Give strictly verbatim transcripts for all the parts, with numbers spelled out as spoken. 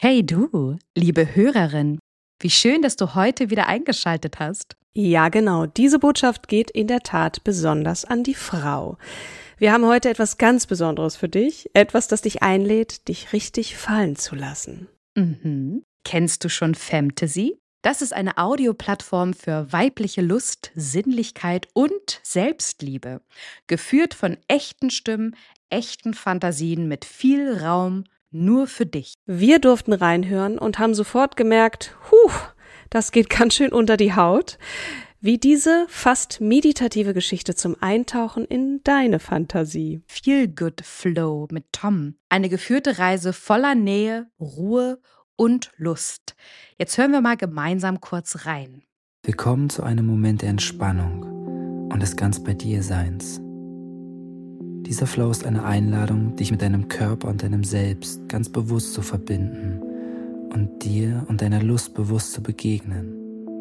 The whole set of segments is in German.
Hey du, liebe Hörerin, wie schön, dass du heute wieder eingeschaltet hast. Ja, genau. Diese Botschaft geht in der Tat besonders an die Frau. Wir haben heute etwas ganz Besonderes für dich. Etwas, das dich einlädt, dich richtig fallen zu lassen. Mhm. Kennst du schon Femtasy? Das ist eine Audioplattform für weibliche Lust, Sinnlichkeit und Selbstliebe. Geführt von echten Stimmen, echten Fantasien mit viel Raum nur für dich. Wir durften reinhören und haben sofort gemerkt, huh, das geht ganz schön unter die Haut. Wie diese fast meditative Geschichte zum Eintauchen in deine Fantasie. Feel Good Flow mit Tom. Eine geführte Reise voller Nähe, Ruhe und Lust. Jetzt hören wir mal gemeinsam kurz rein. Willkommen zu einem Moment der Entspannung und des ganz bei dir Seins. Dieser Flow ist eine Einladung, dich mit deinem Körper und deinem Selbst ganz bewusst zu verbinden und dir und deiner Lust bewusst zu begegnen.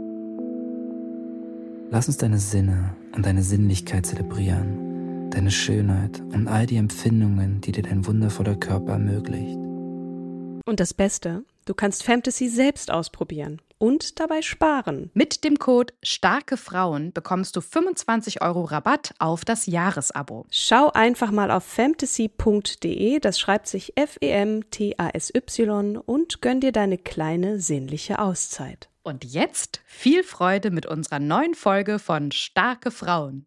Lass uns deine Sinne und deine Sinnlichkeit zelebrieren, deine Schönheit und all die Empfindungen, die dir dein wundervoller Körper ermöglicht. Und das Beste, du kannst Femtasy selbst ausprobieren und dabei sparen. Mit dem Code StarkeFrauen bekommst du fünfundzwanzig Euro Rabatt auf das Jahresabo. Schau einfach mal auf femtasy punkt de, das schreibt sich F E M T A S Y und gönn dir deine kleine sinnliche Auszeit. Und jetzt viel Freude mit unserer neuen Folge von Starke Frauen.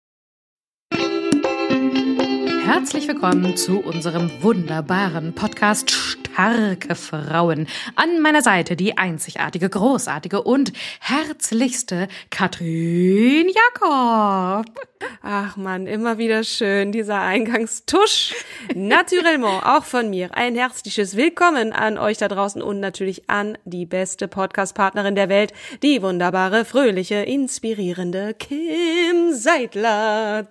Herzlich willkommen zu unserem wunderbaren Podcast Starke Frauen. An meiner Seite die einzigartige, großartige und herzlichste Katrin Jakob. Ach Mann, immer wieder schön, dieser Eingangstusch. Naturellement, auch von mir. Ein herzliches Willkommen an euch da draußen und natürlich an die beste Podcast-Partnerin der Welt, die wunderbare, fröhliche, inspirierende Kim Seidler.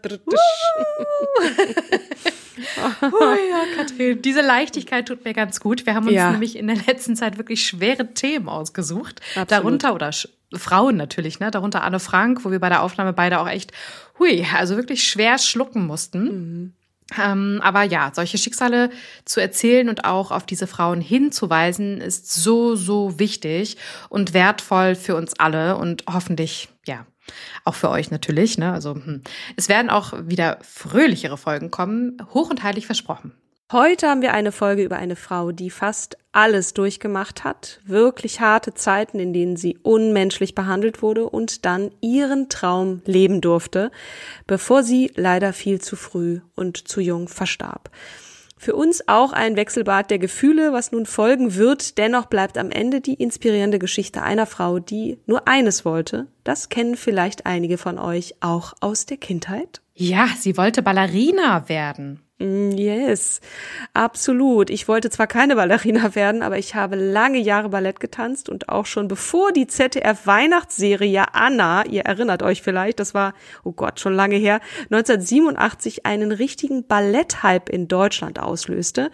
Oh ja, Katrin, diese Leichtigkeit tut mir ganz gut. Wir haben uns ja. nämlich in der letzten Zeit wirklich schwere Themen ausgesucht. Absolut. Darunter, oder Sch- Frauen natürlich, ne? Darunter Anne Frank, wo wir bei der Aufnahme beide auch echt, hui, also wirklich schwer schlucken mussten. Mhm. Ähm, aber ja, solche Schicksale zu erzählen und auch auf diese Frauen hinzuweisen, ist so, so wichtig und wertvoll für uns alle und hoffentlich, ja, auch für euch natürlich, ne? Also hm. es werden auch wieder fröhlichere Folgen kommen, hoch und heilig versprochen. Heute haben wir eine Folge über eine Frau, die fast alles durchgemacht hat, wirklich harte Zeiten, in denen sie unmenschlich behandelt wurde und dann ihren Traum leben durfte, bevor sie leider viel zu früh und zu jung verstarb. Für uns auch ein Wechselbad der Gefühle, was nun folgen wird. Dennoch bleibt am Ende die inspirierende Geschichte einer Frau, die nur eines wollte. Das kennen vielleicht einige von euch auch aus der Kindheit. Ja, sie wollte Ballerina werden. Yes, absolut. Ich wollte zwar keine Ballerina werden, aber ich habe lange Jahre Ballett getanzt und auch schon bevor die Z D F-Weihnachtsserie Anna, ihr erinnert euch vielleicht, das war, oh Gott, schon lange her, neunzehnhundertsiebenundachtzig einen richtigen Balletthype in Deutschland auslöste.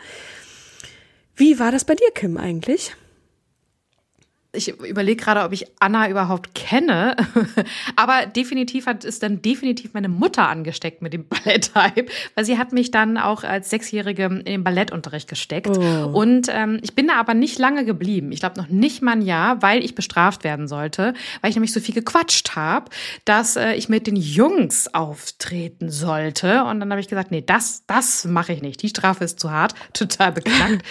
Wie war das bei dir, Kim, eigentlich? Ich überlege gerade, ob ich Anna überhaupt kenne, aber definitiv hat es dann definitiv meine Mutter angesteckt mit dem Balletthype, weil sie hat mich dann auch als Sechsjährige in den Ballettunterricht gesteckt oh. und ähm, ich bin da aber nicht lange geblieben. Ich glaube noch nicht mal ein Jahr, weil ich bestraft werden sollte, weil ich nämlich so viel gequatscht habe, dass äh, ich mit den Jungs auftreten sollte und dann habe ich gesagt, nee, das, das mache ich nicht. Die Strafe ist zu hart, total beknackt.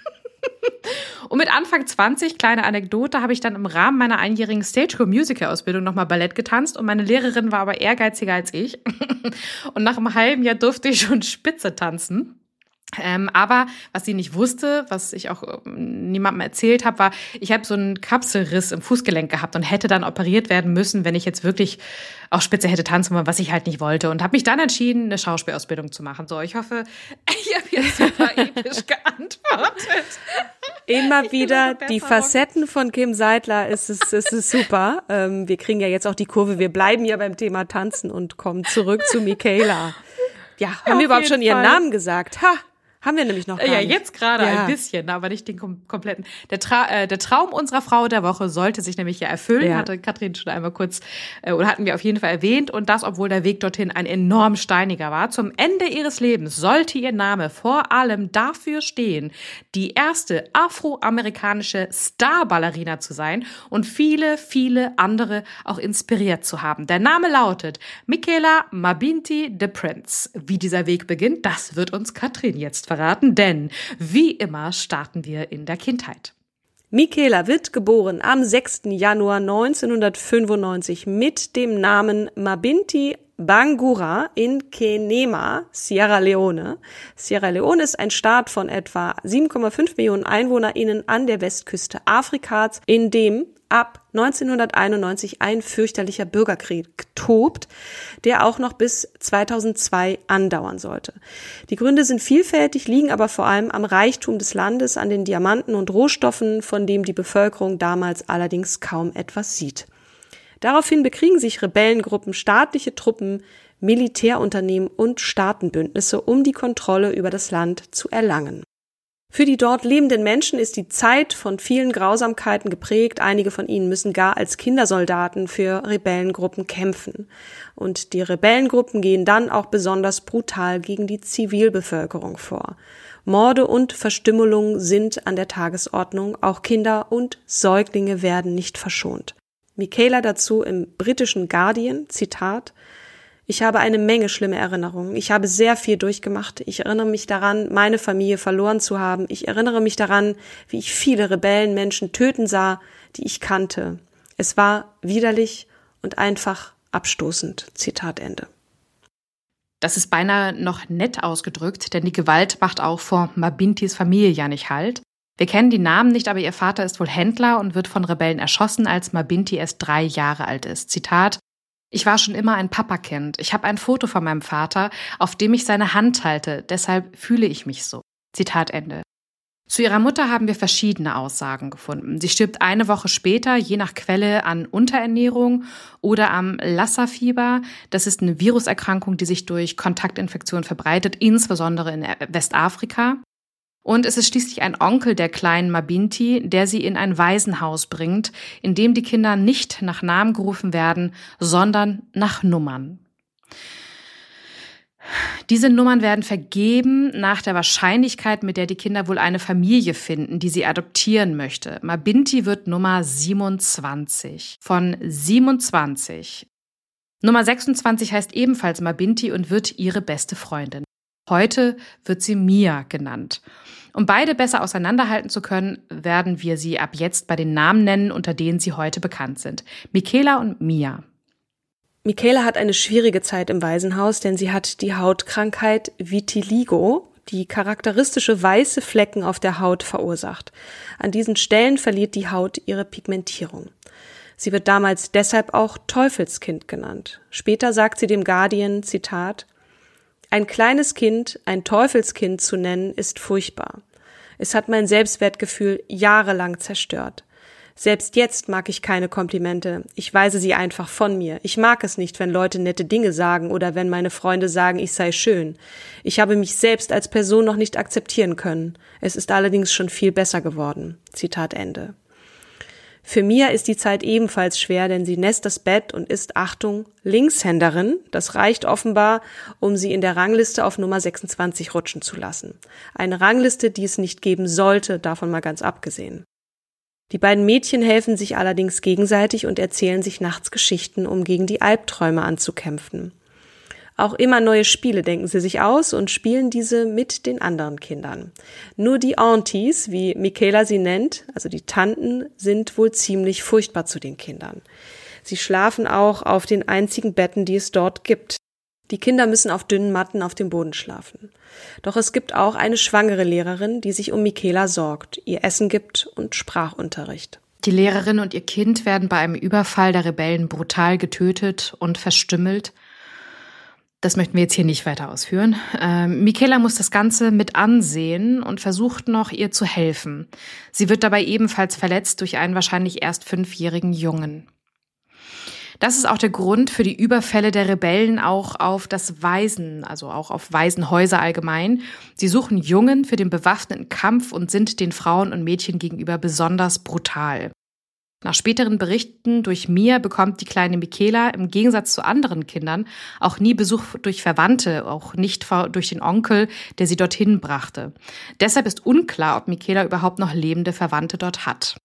Und mit Anfang zwanzig, kleine Anekdote, habe ich dann im Rahmen meiner einjährigen Stage-School-Musical-Ausbildung nochmal Ballett getanzt und meine Lehrerin war aber ehrgeiziger als ich. Und nach einem halben Jahr durfte ich schon Spitze tanzen. Ähm, aber was sie nicht wusste, was ich auch ähm, niemandem erzählt habe, war, ich habe so einen Kapselriss im Fußgelenk gehabt und hätte dann operiert werden müssen, wenn ich jetzt wirklich auch Spitze hätte tanzen wollen, was ich halt nicht wollte. Und habe mich dann entschieden, eine Schauspielausbildung zu machen. So, ich hoffe, ich habe jetzt super episch geantwortet. Immer wieder die Facetten von Kim Seidler, es ist, es ist super. Ähm, wir kriegen ja jetzt auch die Kurve, wir bleiben ja beim Thema Tanzen und kommen zurück zu Michaela. Ja, haben ja, wir überhaupt schon Fall. Ihren Namen gesagt? Ha! Haben wir nämlich noch gar ja, nicht. Ja, jetzt gerade ja. ein bisschen, aber nicht den kom- kompletten. Der, Tra- äh, der Traum unserer Frau der Woche sollte sich nämlich ja erfüllen, ja. hatte Katrin schon einmal kurz, äh, oder hatten wir auf jeden Fall erwähnt. Und das, obwohl der Weg dorthin ein enorm steiniger war. Zum Ende ihres Lebens sollte ihr Name vor allem dafür stehen, die erste afroamerikanische Starballerina zu sein und viele, viele andere auch inspiriert zu haben. Der Name lautet Michaela Mabinti de Prince. Wie dieser Weg beginnt, das wird uns Katrin jetzt verraten, denn wie immer starten wir in der Kindheit. Michaela wird geboren am sechsten Januar neunzehnhundertfünfundneunzig mit dem Namen Mabinti Bangura in Kenema, Sierra Leone. Sierra Leone ist ein Staat von etwa sieben Komma fünf Millionen EinwohnerInnen an der Westküste Afrikas, in dem ab neunzehnhunderteinundneunzig ein fürchterlicher Bürgerkrieg tobt, der auch noch bis zweitausendzwei andauern sollte. Die Gründe sind vielfältig, liegen aber vor allem am Reichtum des Landes, an den Diamanten und Rohstoffen, von dem die Bevölkerung damals allerdings kaum etwas sieht. Daraufhin bekriegen sich Rebellengruppen, staatliche Truppen, Militärunternehmen und Staatenbündnisse, um die Kontrolle über das Land zu erlangen. Für die dort lebenden Menschen ist die Zeit von vielen Grausamkeiten geprägt. Einige von ihnen müssen gar als Kindersoldaten für Rebellengruppen kämpfen. Und die Rebellengruppen gehen dann auch besonders brutal gegen die Zivilbevölkerung vor. Morde und Verstümmelungen sind an der Tagesordnung. Auch Kinder und Säuglinge werden nicht verschont. Michaela dazu im britischen Guardian, Zitat: Ich habe eine Menge schlimme Erinnerungen. Ich habe sehr viel durchgemacht. Ich erinnere mich daran, meine Familie verloren zu haben. Ich erinnere mich daran, wie ich viele Rebellenmenschen töten sah, die ich kannte. Es war widerlich und einfach abstoßend. Zitat Ende. Das ist beinahe noch nett ausgedrückt, denn die Gewalt macht auch vor Mabintis Familie ja nicht Halt. Wir kennen die Namen nicht, aber ihr Vater ist wohl Händler und wird von Rebellen erschossen, als Mabinti erst drei Jahre alt ist. Zitat: Ich war schon immer ein Papakind. Ich habe ein Foto von meinem Vater, auf dem ich seine Hand halte. Deshalb fühle ich mich so. Zitat Ende. Zu ihrer Mutter haben wir verschiedene Aussagen gefunden. Sie stirbt eine Woche später, je nach Quelle, an Unterernährung oder am Lassa-Fieber. Das ist eine Viruserkrankung, die sich durch Kontaktinfektion verbreitet, insbesondere in Westafrika. Und es ist schließlich ein Onkel der kleinen Mabinti, der sie in ein Waisenhaus bringt, in dem die Kinder nicht nach Namen gerufen werden, sondern nach Nummern. Diese Nummern werden vergeben nach der Wahrscheinlichkeit, mit der die Kinder wohl eine Familie finden, die sie adoptieren möchte. Mabinti wird Nummer siebenundzwanzig von siebenundzwanzig. Nummer sechsundzwanzig heißt ebenfalls Mabinti und wird ihre beste Freundin. Heute wird sie Mia genannt. Um beide besser auseinanderhalten zu können, werden wir sie ab jetzt bei den Namen nennen, unter denen sie heute bekannt sind. Michaela und Mia. Michaela hat eine schwierige Zeit im Waisenhaus, denn sie hat die Hautkrankheit Vitiligo, die charakteristische weiße Flecken auf der Haut verursacht. An diesen Stellen verliert die Haut ihre Pigmentierung. Sie wird damals deshalb auch Teufelskind genannt. Später sagt sie dem Guardian, Zitat: Ein kleines Kind, ein Teufelskind zu nennen, ist furchtbar. Es hat mein Selbstwertgefühl jahrelang zerstört. Selbst jetzt mag ich keine Komplimente. Ich weise sie einfach von mir. Ich mag es nicht, wenn Leute nette Dinge sagen oder wenn meine Freunde sagen, ich sei schön. Ich habe mich selbst als Person noch nicht akzeptieren können. Es ist allerdings schon viel besser geworden. Zitat Ende. Für Mia ist die Zeit ebenfalls schwer, denn sie nässt das Bett und ist, Achtung, Linkshänderin. Das reicht offenbar, um sie in der Rangliste auf Nummer sechsundzwanzig rutschen zu lassen. Eine Rangliste, die es nicht geben sollte, davon mal ganz abgesehen. Die beiden Mädchen helfen sich allerdings gegenseitig und erzählen sich nachts Geschichten, um gegen die Albträume anzukämpfen. Auch immer neue Spiele denken sie sich aus und spielen diese mit den anderen Kindern. Nur die Aunties, wie Michaela sie nennt, also die Tanten, sind wohl ziemlich furchtbar zu den Kindern. Sie schlafen auch auf den einzigen Betten, die es dort gibt. Die Kinder müssen auf dünnen Matten auf dem Boden schlafen. Doch es gibt auch eine schwangere Lehrerin, die sich um Michaela sorgt, ihr Essen gibt und Sprachunterricht. Die Lehrerin und ihr Kind werden bei einem Überfall der Rebellen brutal getötet und verstümmelt. Das möchten wir jetzt hier nicht weiter ausführen. Ähm, Michaela muss das Ganze mit ansehen und versucht noch, ihr zu helfen. Sie wird dabei ebenfalls verletzt durch einen wahrscheinlich erst fünfjährigen Jungen. Das ist auch der Grund für die Überfälle der Rebellen auch auf das Waisen, also auch auf Waisenhäuser allgemein. Sie suchen Jungen für den bewaffneten Kampf und sind den Frauen und Mädchen gegenüber besonders brutal. Nach späteren Berichten durch Mia bekommt die kleine Michaela im Gegensatz zu anderen Kindern auch nie Besuch durch Verwandte, auch nicht durch den Onkel, der sie dorthin brachte. Deshalb ist unklar, ob Michaela überhaupt noch lebende Verwandte dort hat.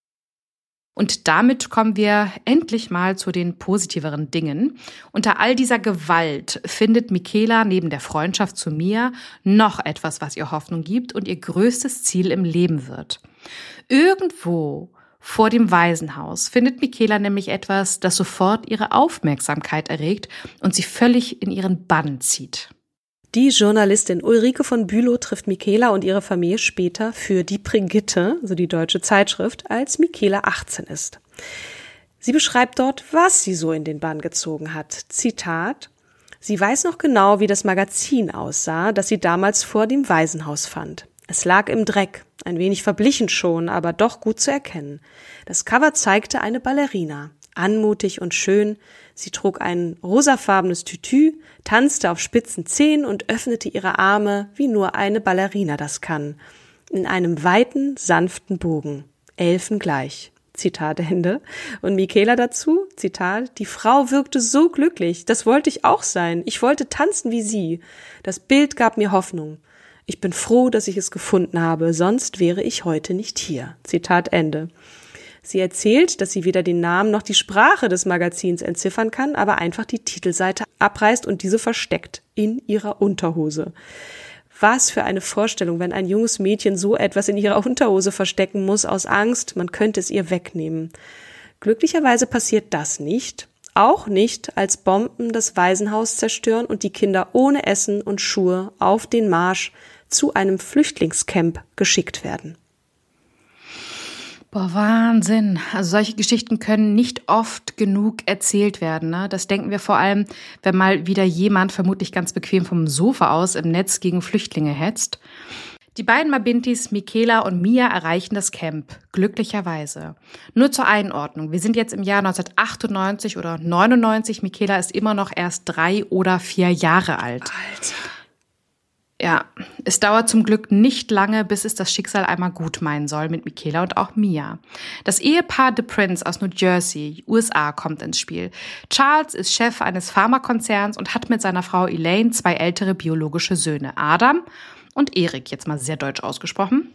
Und damit kommen wir endlich mal zu den positiveren Dingen. Unter all dieser Gewalt findet Michaela neben der Freundschaft zu Mia noch etwas, was ihr Hoffnung gibt und ihr größtes Ziel im Leben wird. Irgendwo vor dem Waisenhaus findet Michaela nämlich etwas, das sofort ihre Aufmerksamkeit erregt und sie völlig in ihren Bann zieht. Die Journalistin Ulrike von Bülow trifft Michaela und ihre Familie später für die Brigitte, also die deutsche Zeitschrift, als Michaela achtzehn ist. Sie beschreibt dort, was sie so in den Bann gezogen hat. Zitat: Sie weiß noch genau, wie das Magazin aussah, das sie damals vor dem Waisenhaus fand. Es lag im Dreck, ein wenig verblichen schon, aber doch gut zu erkennen. Das Cover zeigte eine Ballerina, anmutig und schön. Sie trug ein rosafarbenes Tütü, tanzte auf spitzen Zehen und öffnete ihre Arme, wie nur eine Ballerina das kann, in einem weiten, sanften Bogen, elfengleich. Zitat Ende. Und Michaela dazu, Zitat: Die Frau wirkte so glücklich, das wollte ich auch sein. Ich wollte tanzen wie sie. Das Bild gab mir Hoffnung. Ich bin froh, dass ich es gefunden habe, sonst wäre ich heute nicht hier. Zitat Ende. Sie erzählt, dass sie weder den Namen noch die Sprache des Magazins entziffern kann, aber einfach die Titelseite abreißt und diese versteckt in ihrer Unterhose. Was für eine Vorstellung, wenn ein junges Mädchen so etwas in ihrer Unterhose verstecken muss, aus Angst, man könnte es ihr wegnehmen. Glücklicherweise passiert das nicht. Auch nicht, als Bomben das Waisenhaus zerstören und die Kinder ohne Essen und Schuhe auf den Marsch zu einem Flüchtlingscamp geschickt werden. Boah, Wahnsinn. Also solche Geschichten können nicht oft genug erzählt werden. Ne? Das denken wir vor allem, wenn mal wieder jemand vermutlich ganz bequem vom Sofa aus im Netz gegen Flüchtlinge hetzt. Die beiden Mabintis, Michaela und Mia, erreichen das Camp, glücklicherweise. Nur zur Einordnung, wir sind jetzt im Jahr neunzehnhundertachtundneunzig oder neunundneunzig. Michaela ist immer noch erst drei oder vier Jahre alt. Alter. Ja, es dauert zum Glück nicht lange, bis es das Schicksal einmal gut meinen soll mit Michaela und auch Mia. Das Ehepaar The Prince aus New Jersey, U S A, kommt ins Spiel. Charles ist Chef eines Pharmakonzerns und hat mit seiner Frau Elaine zwei ältere biologische Söhne, Adam und Erik, jetzt mal sehr deutsch ausgesprochen.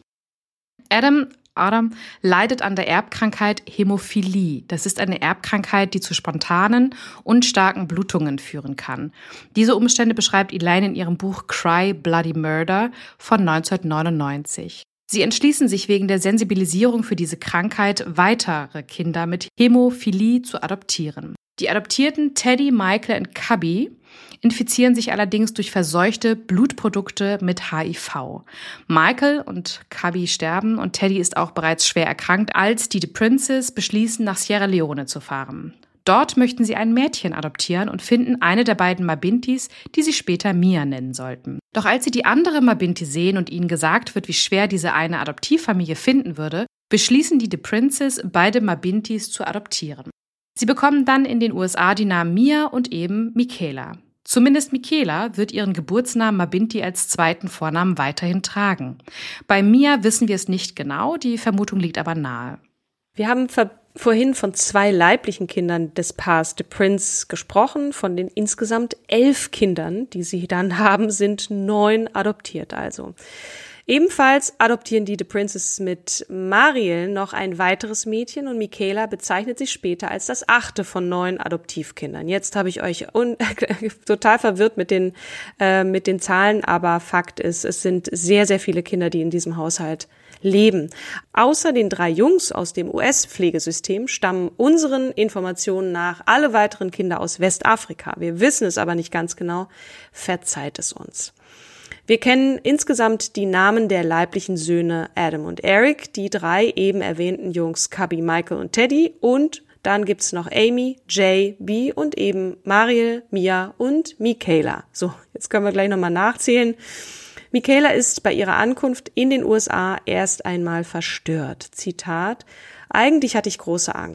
Adam, Adam leidet an der Erbkrankheit Hämophilie. Das ist eine Erbkrankheit, die zu spontanen und starken Blutungen führen kann. Diese Umstände beschreibt Elaine in ihrem Buch Cry Bloody Murder von neunzehnhundertneunundneunzig. Sie entschließen sich wegen der Sensibilisierung für diese Krankheit, weitere Kinder mit Hämophilie zu adoptieren. Die Adoptierten Teddy, Michael und Cubby infizieren sich allerdings durch verseuchte Blutprodukte mit H I V. Michael und Cubby sterben und Teddy ist auch bereits schwer erkrankt, als die The Princes beschließen, nach Sierra Leone zu fahren. Dort möchten sie ein Mädchen adoptieren und finden eine der beiden Mabintis, die sie später Mia nennen sollten. Doch als sie die andere Mabinti sehen und ihnen gesagt wird, wie schwer diese eine Adoptivfamilie finden würde, beschließen die The Princes, beide Mabintis zu adoptieren. Sie bekommen dann in den U S A die Namen Mia und eben Michaela. Zumindest Michaela wird ihren Geburtsnamen Mabinti als zweiten Vornamen weiterhin tragen. Bei Mia wissen wir es nicht genau, die Vermutung liegt aber nahe. Wir haben ver- vorhin von zwei leiblichen Kindern des Paars The Prince gesprochen. Von den insgesamt elf Kindern, die sie dann haben, sind neun adoptiert also. Ebenfalls adoptieren die The Princes mit Mariel noch ein weiteres Mädchen und Michaela bezeichnet sich später als das achte von neun Adoptivkindern. Jetzt habe ich euch un- total verwirrt mit den, äh, mit den Zahlen, aber Fakt ist, es sind sehr, sehr viele Kinder, die in diesem Haushalt leben. Außer den drei Jungs aus dem U S-Pflegesystem stammen unseren Informationen nach alle weiteren Kinder aus Westafrika. Wir wissen es aber nicht ganz genau. Verzeiht es uns. Wir kennen insgesamt die Namen der leiblichen Söhne Adam und Eric, die drei eben erwähnten Jungs Cubby, Michael und Teddy und dann gibt's noch Amy, Jay, B und eben Mariel, Mia und Michaela. So, jetzt können wir gleich nochmal nachzählen. Michaela ist bei ihrer Ankunft in den U S A erst einmal verstört. Zitat: Eigentlich hatte ich große Angst.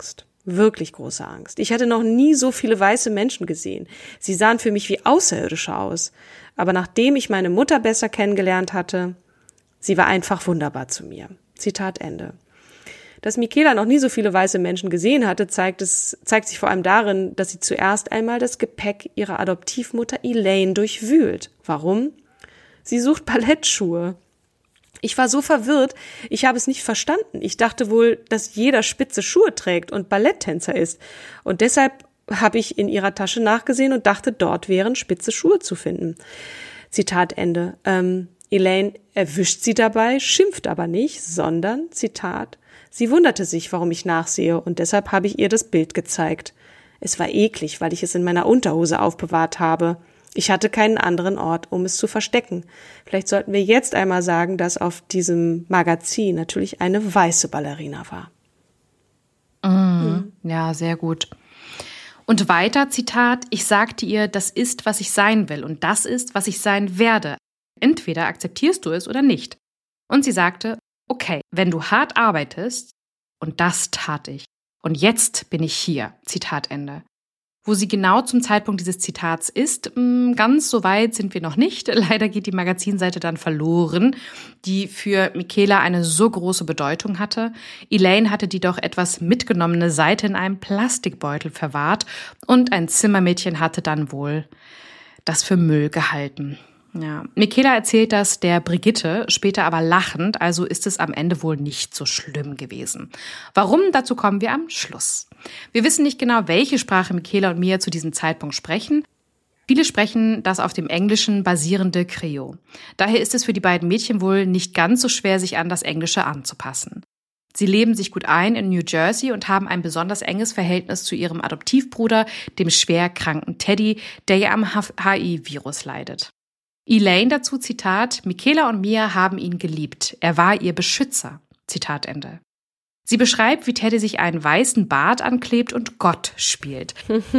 wirklich große Angst. Ich hatte noch nie so viele weiße Menschen gesehen. Sie sahen für mich wie Außerirdische aus. Aber nachdem ich meine Mutter besser kennengelernt hatte, sie war einfach wunderbar zu mir. Zitat Ende. Dass Michaela noch nie so viele weiße Menschen gesehen hatte, zeigt es, zeigt sich vor allem darin, dass sie zuerst einmal das Gepäck ihrer Adoptivmutter Elaine durchwühlt. Warum? Sie sucht Ballettschuhe. Ich war so verwirrt, ich habe es nicht verstanden. Ich dachte wohl, dass jeder spitze Schuhe trägt und Balletttänzer ist. Und deshalb habe ich in ihrer Tasche nachgesehen und dachte, dort wären spitze Schuhe zu finden. Zitat Ende. Ähm, Elaine erwischt sie dabei, schimpft aber nicht, sondern, Zitat, sie wunderte sich, warum ich nachsehe, und deshalb habe ich ihr das Bild gezeigt. Es war eklig, weil ich es in meiner Unterhose aufbewahrt habe. Ich hatte keinen anderen Ort, um es zu verstecken. Vielleicht sollten wir jetzt einmal sagen, dass auf diesem Magazin natürlich eine weiße Ballerina war. Mm, mhm. Ja, sehr gut. Und weiter, Zitat, ich sagte ihr, das ist, was ich sein will und das ist, was ich sein werde. Entweder akzeptierst du es oder nicht. Und sie sagte, okay, wenn du hart arbeitest, und das tat ich. Und jetzt bin ich hier. Zitat Ende. Wo sie genau zum Zeitpunkt dieses Zitats ist, ganz so weit sind wir noch nicht. Leider geht die Magazinseite dann verloren, die für Michaela eine so große Bedeutung hatte. Elaine hatte die doch etwas mitgenommene Seite in einem Plastikbeutel verwahrt und ein Zimmermädchen hatte dann wohl das für Müll gehalten. Ja. Michaela erzählt das der Brigitte, später aber lachend, also ist es am Ende wohl nicht so schlimm gewesen. Warum? Dazu kommen wir am Schluss. Wir wissen nicht genau, welche Sprache Michaela und Mia zu diesem Zeitpunkt sprechen. Viele sprechen das auf dem Englischen basierende Creole. Daher ist es für die beiden Mädchen wohl nicht ganz so schwer, sich an das Englische anzupassen. Sie leben sich gut ein in New Jersey und haben ein besonders enges Verhältnis zu ihrem Adoptivbruder, dem schwer kranken Teddy, der ja am H I V-Virus leidet. Elaine dazu, Zitat, Michaela und Mia haben ihn geliebt. Er war ihr Beschützer. Zitat Ende. Sie beschreibt, wie Teddy sich einen weißen Bart anklebt und Gott spielt.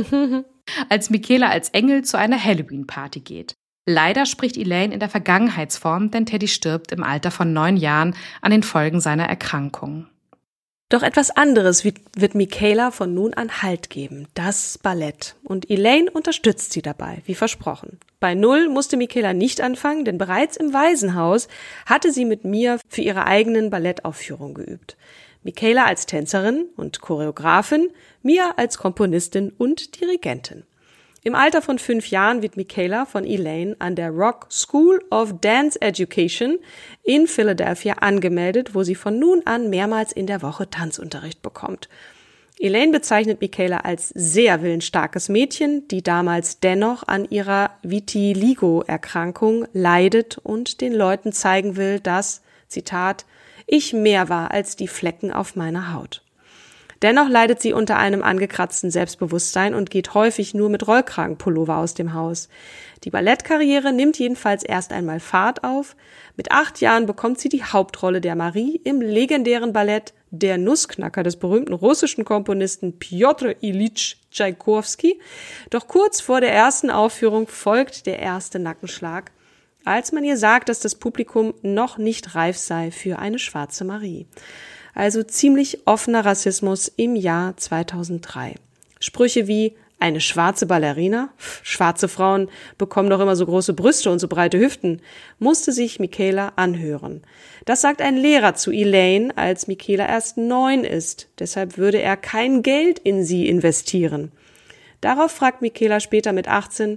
Als Michaela als Engel zu einer Halloween-Party geht. Leider spricht Elaine in der Vergangenheitsform, denn Teddy stirbt im Alter von neun Jahren an den Folgen seiner Erkrankung. Doch etwas anderes wird Michaela von nun an Halt geben, das Ballett. Und Elaine unterstützt sie dabei, wie versprochen. Bei Null musste Michaela nicht anfangen, denn bereits im Waisenhaus hatte sie mit Mia für ihre eigenen Ballettaufführungen geübt. Michaela als Tänzerin und Choreografin, Mia als Komponistin und Dirigentin. Im Alter von fünf Jahren wird Michaela von Elaine an der Rock School of Dance Education in Philadelphia angemeldet, wo sie von nun an mehrmals in der Woche Tanzunterricht bekommt. Elaine bezeichnet Michaela als sehr willensstarkes Mädchen, die damals dennoch an ihrer Vitiligo-Erkrankung leidet und den Leuten zeigen will, dass, Zitat, ich mehr war als die Flecken auf meiner Haut. Dennoch leidet sie unter einem angekratzten Selbstbewusstsein und geht häufig nur mit Rollkragenpullover aus dem Haus. Die Ballettkarriere nimmt jedenfalls erst einmal Fahrt auf. Mit acht Jahren bekommt sie die Hauptrolle der Marie im legendären Ballett Der Nussknacker des berühmten russischen Komponisten Pjotr Ilyitsch Tschaikowski. Doch kurz vor der ersten Aufführung folgt der erste Nackenschlag, als man ihr sagt, dass das Publikum noch nicht reif sei für eine schwarze Marie. Also ziemlich offener Rassismus im Jahr zweitausenddrei. Sprüche wie eine schwarze Ballerina, schwarze Frauen bekommen doch immer so große Brüste und so breite Hüften, musste sich Michaela anhören. Das sagt ein Lehrer zu Elaine, als Michaela erst neun ist. Deshalb würde er kein Geld in sie investieren. Darauf fragt Michaela später mit achtzehn,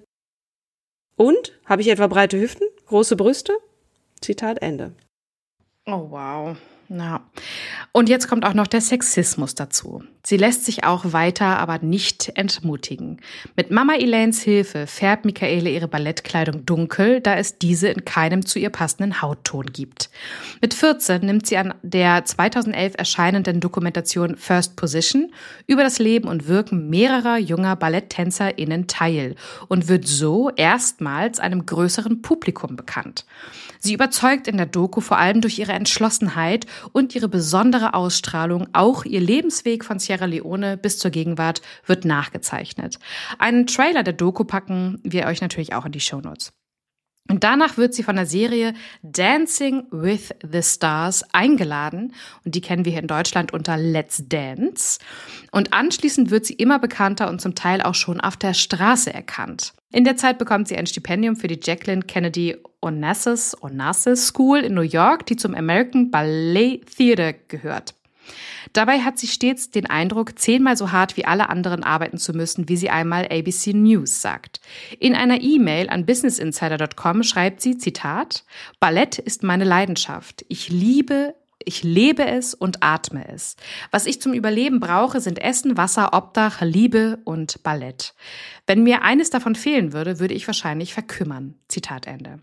und, habe ich etwa breite Hüften, große Brüste? Zitat Ende. Oh wow. Ja. Und jetzt kommt auch noch der Sexismus dazu. Sie lässt sich auch weiter, aber nicht entmutigen. Mit Mama Elaines Hilfe färbt Michaela ihre Ballettkleidung dunkel, da es diese in keinem zu ihr passenden Hautton gibt. Mit vierzehn nimmt sie an der zweitausendelf erscheinenden Dokumentation First Position über das Leben und Wirken mehrerer junger BaletttänzerInnen teil und wird so erstmals einem größeren Publikum bekannt. Sie überzeugt in der Doku vor allem durch ihre Entschlossenheit und ihre besondere Ausstrahlung. Auch ihr Lebensweg von Sierra Leone bis zur Gegenwart wird nachgezeichnet. Einen Trailer der Doku packen wir euch natürlich auch in die Shownotes. Und danach wird sie von der Serie Dancing with the Stars eingeladen. Und die kennen wir hier in Deutschland unter Let's Dance. Und anschließend wird sie immer bekannter und zum Teil auch schon auf der Straße erkannt. In der Zeit bekommt sie ein Stipendium für die Jacqueline Kennedy Onassis, Onassis School in New York, die zum American Ballet Theater gehört. Dabei hat sie stets den Eindruck, zehnmal so hart wie alle anderen arbeiten zu müssen, wie sie einmal A B C News sagt. In einer E-Mail an business insider Punkt com schreibt sie, Zitat, Ballett ist meine Leidenschaft. Ich liebe, ich lebe es und atme es. Was ich zum Überleben brauche, sind Essen, Wasser, Obdach, Liebe und Ballett. Wenn mir eines davon fehlen würde, würde ich wahrscheinlich verkümmern. Zitat Ende.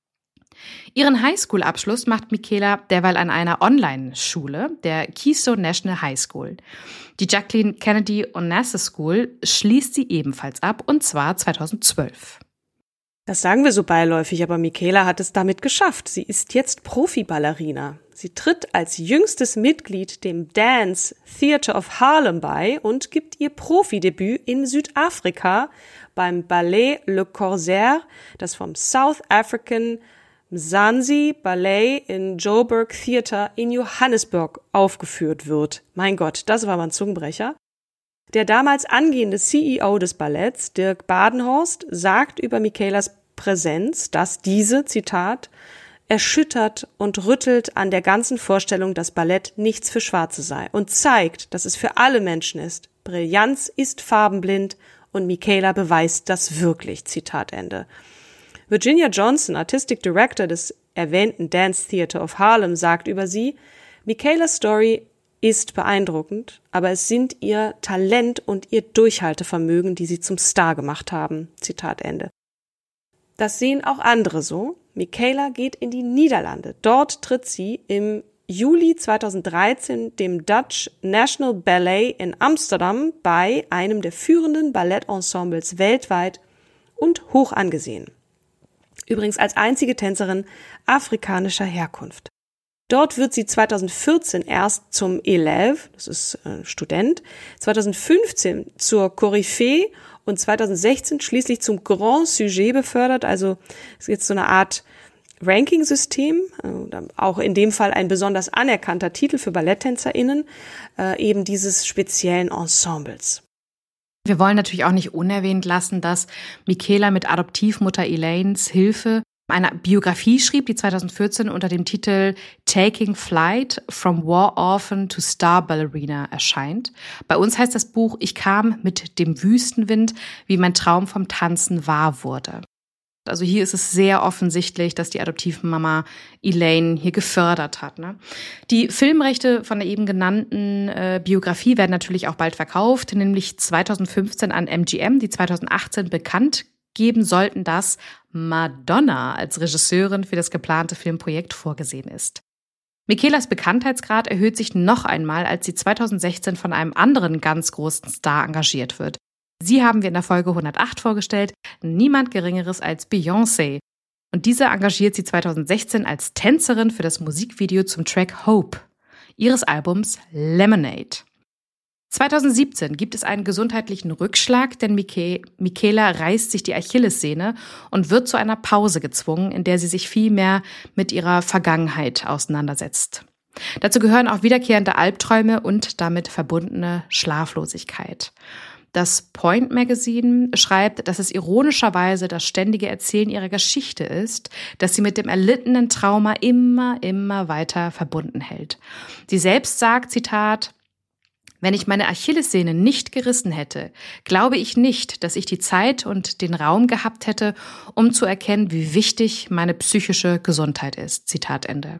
Ihren Highschool-Abschluss macht Michaela derweil an einer Online-Schule, der Keystone National High School. Die Jacqueline Kennedy Onassis School schließt sie ebenfalls ab, und zwar zweitausendzwölf. Das sagen wir so beiläufig, aber Michaela hat es damit geschafft. Sie ist jetzt Profiballerina. Sie tritt als jüngstes Mitglied dem Dance Theater of Harlem bei und gibt ihr Profidebüt in Südafrika beim Ballet Le Corsaire, das vom South African Mzansi Ballet in Joburg Theater in Johannesburg aufgeführt wird. Mein Gott, das war mal ein Zungenbrecher. Der damals angehende C E O des Balletts, Dirk Badenhorst, sagt über Michaelas Präsenz, dass diese, Zitat, erschüttert und rüttelt an der ganzen Vorstellung, dass Ballett nichts für Schwarze sei und zeigt, dass es für alle Menschen ist. Brillanz ist farbenblind und Michaela beweist das wirklich, Zitat Ende. Virginia Johnson, Artistic Director des erwähnten Dance Theater of Harlem, sagt über sie, Michaelas Story ist beeindruckend, aber es sind ihr Talent und ihr Durchhaltevermögen, die sie zum Star gemacht haben. Zitat Ende. Das sehen auch andere so. Michaela geht in die Niederlande. Dort tritt sie im Juli zweitausenddreizehn dem Dutch National Ballet in Amsterdam bei, einem der führenden Ballettensembles weltweit und hoch angesehen. Übrigens als einzige Tänzerin afrikanischer Herkunft. Dort wird sie zweitausendvierzehn erst zum Élève, das ist äh, Student, zweitausendfünfzehn zur Koryphäe und zweitausendsechzehn schließlich zum Grand Sujet befördert, also ist jetzt so eine Art Ranking-System, äh, auch in dem Fall ein besonders anerkannter Titel für BalletttänzerInnen, äh, eben dieses speziellen Ensembles. Wir wollen natürlich auch nicht unerwähnt lassen, dass Michaela mit Adoptivmutter Elaines Hilfe eine Biografie schrieb, die zweitausendvierzehn unter dem Titel Taking Flight from War Orphan to Star Ballerina erscheint. Bei uns heißt das Buch Ich kam mit dem Wüstenwind, wie mein Traum vom Tanzen wahr wurde. Also hier ist es sehr offensichtlich, dass die Adoptivmama Elaine hier gefördert hat. Ne? Die Filmrechte von der eben genannten äh, Biografie werden natürlich auch bald verkauft, nämlich zweitausendfünfzehn an M G M, die zweitausendachtzehn bekannt geben sollten, dass Madonna als Regisseurin für das geplante Filmprojekt vorgesehen ist. Michaelas Bekanntheitsgrad erhöht sich noch einmal, als sie zweitausendsechzehn von einem anderen ganz großen Star engagiert wird. Sie haben wir in der Folge hundertacht vorgestellt, niemand Geringeres als Beyoncé. Und diese engagiert sie zweitausendsechzehn als Tänzerin für das Musikvideo zum Track Hope ihres Albums Lemonade. zweitausendsiebzehn gibt es einen gesundheitlichen Rückschlag, denn Michaela reißt sich die Achillessehne und wird zu einer Pause gezwungen, in der sie sich viel mehr mit ihrer Vergangenheit auseinandersetzt. Dazu gehören auch wiederkehrende Albträume und damit verbundene Schlaflosigkeit. Das Point Magazine schreibt, dass es ironischerweise das ständige Erzählen ihrer Geschichte ist, das sie mit dem erlittenen Trauma immer, immer weiter verbunden hält. Sie selbst sagt, Zitat, wenn ich meine Achillessehne nicht gerissen hätte, glaube ich nicht, dass ich die Zeit und den Raum gehabt hätte, um zu erkennen, wie wichtig meine psychische Gesundheit ist. Zitat Ende.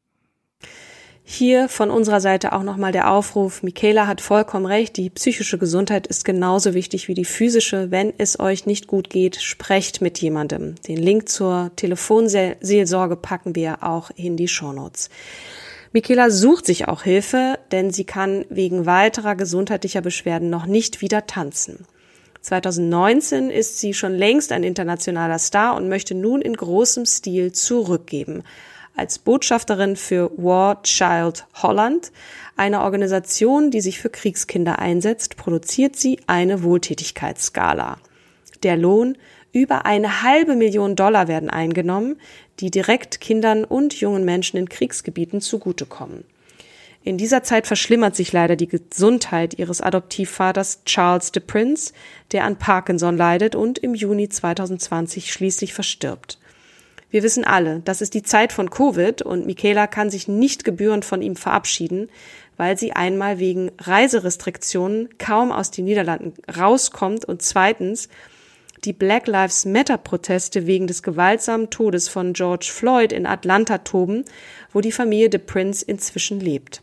Hier von unserer Seite auch nochmal der Aufruf, Michaela hat vollkommen recht, die psychische Gesundheit ist genauso wichtig wie die physische. Wenn es euch nicht gut geht, sprecht mit jemandem. Den Link zur Telefonseelsorge packen wir auch in die Shownotes. Michaela sucht sich auch Hilfe, denn sie kann wegen weiterer gesundheitlicher Beschwerden noch nicht wieder tanzen. zweitausendneunzehn ist sie schon längst ein internationaler Star und möchte nun in großem Stil zurückgeben. Als Botschafterin für War Child Holland, eine Organisation, die sich für Kriegskinder einsetzt, produziert sie eine Wohltätigkeitsskala. Der Lohn Über eine halbe Million Dollar werden eingenommen, die direkt Kindern und jungen Menschen in Kriegsgebieten zugutekommen. In dieser Zeit verschlimmert sich leider die Gesundheit ihres Adoptivvaters Charles de Prince, der an Parkinson leidet und im Juni zweitausendzwanzig schließlich verstirbt. Wir wissen alle, das ist die Zeit von Covid und Michaela kann sich nicht gebührend von ihm verabschieden, weil sie einmal wegen Reiserestriktionen kaum aus den Niederlanden rauskommt und zweitens die Black Lives Matter-Proteste wegen des gewaltsamen Todes von George Floyd in Atlanta toben, wo die Familie de Prince inzwischen lebt.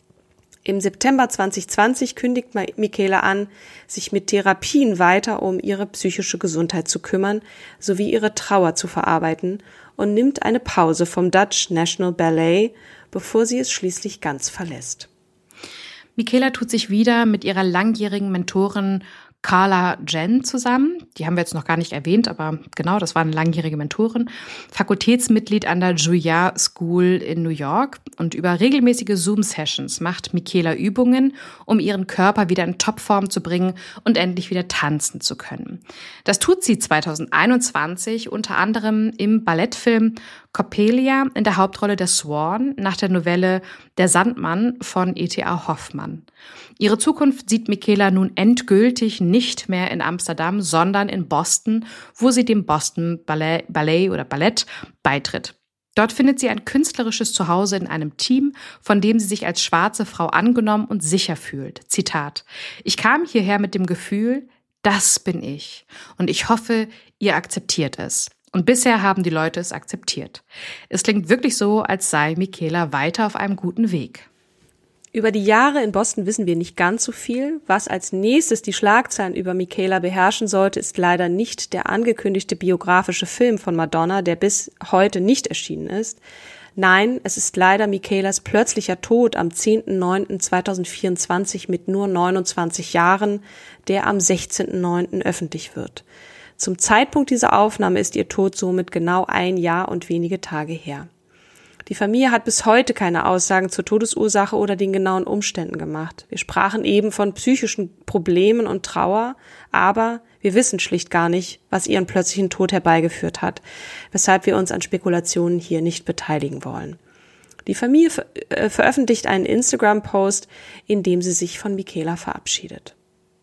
Im September zweitausendzwanzig kündigt Michaela an, sich mit Therapien weiter um ihre psychische Gesundheit zu kümmern, sowie ihre Trauer zu verarbeiten und nimmt eine Pause vom Dutch National Ballet, bevor sie es schließlich ganz verlässt. Michaela tut sich wieder mit ihrer langjährigen Mentorin Carla Jen zusammen. Die haben wir jetzt noch gar nicht erwähnt, aber genau, das war eine langjährige Mentorin. Fakultätsmitglied an der Juilliard School in New York. Und über regelmäßige Zoom-Sessions macht Michaela Übungen, um ihren Körper wieder in Topform zu bringen und endlich wieder tanzen zu können. Das tut sie zweitausendeinundzwanzig unter anderem im Ballettfilm Coppelia in der Hauptrolle der Swan nach der Novelle Der Sandmann von E T A Hoffmann. Ihre Zukunft sieht Michaela nun endgültig nicht mehr in Amsterdam, sondern in Boston, wo sie dem Boston Ballet, Ballet oder Ballett beitritt. Dort findet sie ein künstlerisches Zuhause in einem Team, von dem sie sich als schwarze Frau angenommen und sicher fühlt. Zitat: Ich kam hierher mit dem Gefühl, das bin ich. Und ich hoffe, ihr akzeptiert es. Und bisher haben die Leute es akzeptiert. Es klingt wirklich so, als sei Michaela weiter auf einem guten Weg. Über die Jahre in Boston wissen wir nicht ganz so viel. Was als nächstes die Schlagzeilen über Michaela beherrschen sollte, ist leider nicht der angekündigte biografische Film von Madonna, der bis heute nicht erschienen ist. Nein, es ist leider Michaelas plötzlicher Tod am zehnten neunten zweitausendvierundzwanzig mit nur neunundzwanzig Jahren, der am sechzehnten neunten öffentlich wird. Zum Zeitpunkt dieser Aufnahme ist ihr Tod somit genau ein Jahr und wenige Tage her. Die Familie hat bis heute keine Aussagen zur Todesursache oder den genauen Umständen gemacht. Wir sprachen eben von psychischen Problemen und Trauer, aber wir wissen schlicht gar nicht, was ihren plötzlichen Tod herbeigeführt hat, weshalb wir uns an Spekulationen hier nicht beteiligen wollen. Die Familie ver- äh, veröffentlicht einen Instagram-Post, in dem sie sich von Michaela verabschiedet.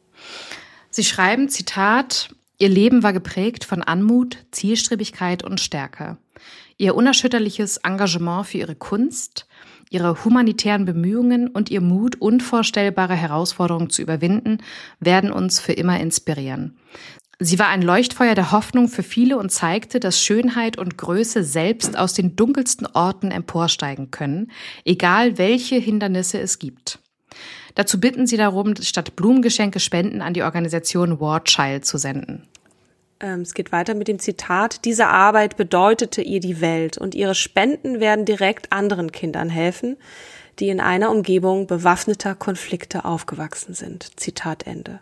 Sie schreiben, Zitat: Ihr Leben war geprägt von Anmut, Zielstrebigkeit und Stärke. Ihr unerschütterliches Engagement für ihre Kunst, ihre humanitären Bemühungen und ihr Mut, unvorstellbare Herausforderungen zu überwinden, werden uns für immer inspirieren. Sie war ein Leuchtfeuer der Hoffnung für viele und zeigte, dass Schönheit und Größe selbst aus den dunkelsten Orten emporsteigen können, egal welche Hindernisse es gibt. Dazu bitten sie darum, statt Blumengeschenke Spenden an die Organisation War Child zu senden. Es geht weiter mit dem Zitat: Diese Arbeit bedeutete ihr die Welt und ihre Spenden werden direkt anderen Kindern helfen, die in einer Umgebung bewaffneter Konflikte aufgewachsen sind. Zitat Ende.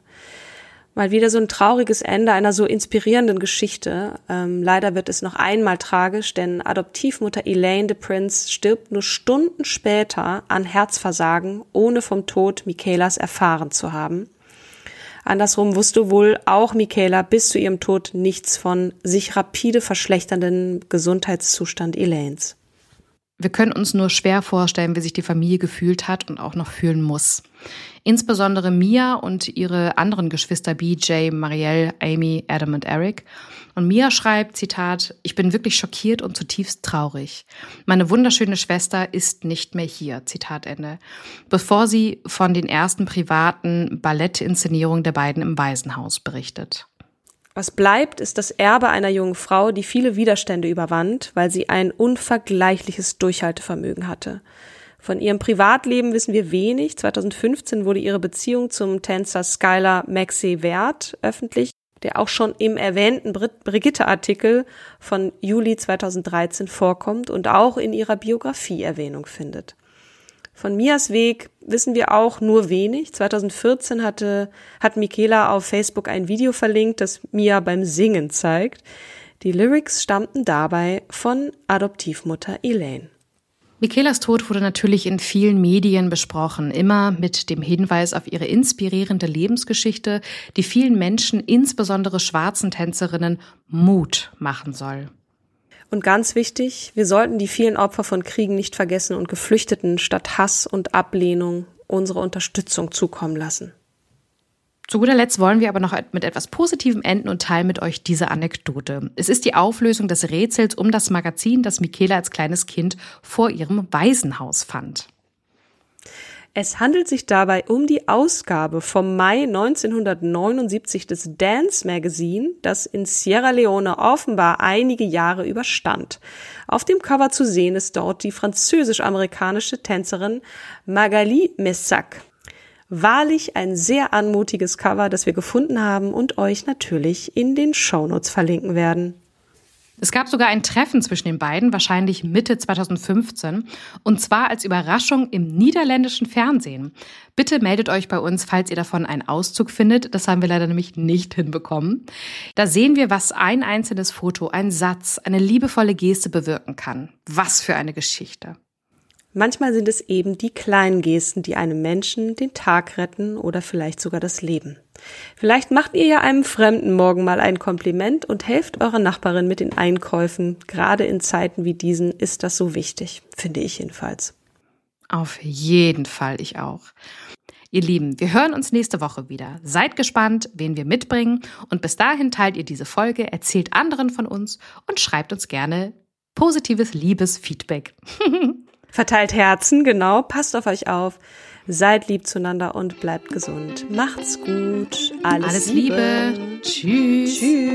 Mal wieder so ein trauriges Ende einer so inspirierenden Geschichte. Ähm, leider wird es noch einmal tragisch, denn Adoptivmutter Elaine de Prince stirbt nur Stunden später an Herzversagen, ohne vom Tod Michaelas erfahren zu haben. Andersrum wusste wohl auch Michaela bis zu ihrem Tod nichts von sich rapide verschlechternden Gesundheitszustand Elaines. Wir können uns nur schwer vorstellen, wie sich die Familie gefühlt hat und auch noch fühlen muss. Insbesondere Mia und ihre anderen Geschwister B J, Marielle, Amy, Adam und Eric. Und Mia schreibt, Zitat: Ich bin wirklich schockiert und zutiefst traurig. Meine wunderschöne Schwester ist nicht mehr hier, Zitat Ende. Bevor sie von den ersten privaten Ballettinszenierungen der beiden im Waisenhaus berichtet. Was bleibt, ist das Erbe einer jungen Frau, die viele Widerstände überwand, weil sie ein unvergleichliches Durchhaltevermögen hatte. Von ihrem Privatleben wissen wir wenig. zweitausendfünfzehn wurde ihre Beziehung zum Tänzer Skylar Maxey-Wert öffentlich, der auch schon im erwähnten Brigitte-Artikel von Juli zweitausenddreizehn vorkommt und auch in ihrer Biografie Erwähnung findet. Von Mias Weg wissen wir auch nur wenig. zweitausendvierzehn hatte, hat Michaela auf Facebook ein Video verlinkt, das Mia beim Singen zeigt. Die Lyrics stammten dabei von Adoptivmutter Elaine. Michaelas Tod wurde natürlich in vielen Medien besprochen, immer mit dem Hinweis auf ihre inspirierende Lebensgeschichte, die vielen Menschen, insbesondere schwarzen Tänzerinnen, Mut machen soll. Und ganz wichtig, wir sollten die vielen Opfer von Kriegen nicht vergessen und Geflüchteten statt Hass und Ablehnung unsere Unterstützung zukommen lassen. Zu guter Letzt wollen wir aber noch mit etwas Positivem enden und teilen mit euch diese Anekdote. Es ist die Auflösung des Rätsels um das Magazin, das Michaela als kleines Kind vor ihrem Waisenhaus fand. Es handelt sich dabei um die Ausgabe vom Mai neunzehnhundertneunundsiebzig des Dance Magazine, das in Sierra Leone offenbar einige Jahre überstand. Auf dem Cover zu sehen ist dort die französisch-amerikanische Tänzerin Magali Messac. Wahrlich ein sehr anmutiges Cover, das wir gefunden haben und euch natürlich in den Shownotes verlinken werden. Es gab sogar ein Treffen zwischen den beiden, wahrscheinlich Mitte zweitausendfünfzehn, und zwar als Überraschung im niederländischen Fernsehen. Bitte meldet euch bei uns, falls ihr davon einen Auszug findet. Das haben wir leider nämlich nicht hinbekommen. Da sehen wir, was ein einzelnes Foto, ein Satz, eine liebevolle Geste bewirken kann. Was für eine Geschichte. Manchmal sind es eben die kleinen Gesten, die einem Menschen den Tag retten oder vielleicht sogar das Leben. Vielleicht macht ihr ja einem Fremden morgen mal ein Kompliment und helft eurer Nachbarin mit den Einkäufen. Gerade in Zeiten wie diesen ist das so wichtig, finde ich jedenfalls. Auf jeden Fall, ich auch. Ihr Lieben, wir hören uns nächste Woche wieder. Seid gespannt, wen wir mitbringen. Und bis dahin teilt ihr diese Folge, erzählt anderen von uns und schreibt uns gerne positives Liebesfeedback. Verteilt Herzen, genau, passt auf euch auf, seid lieb zueinander und bleibt gesund. Macht's gut, alles, Alles Liebe. Liebe. Tschüss. Tschüss.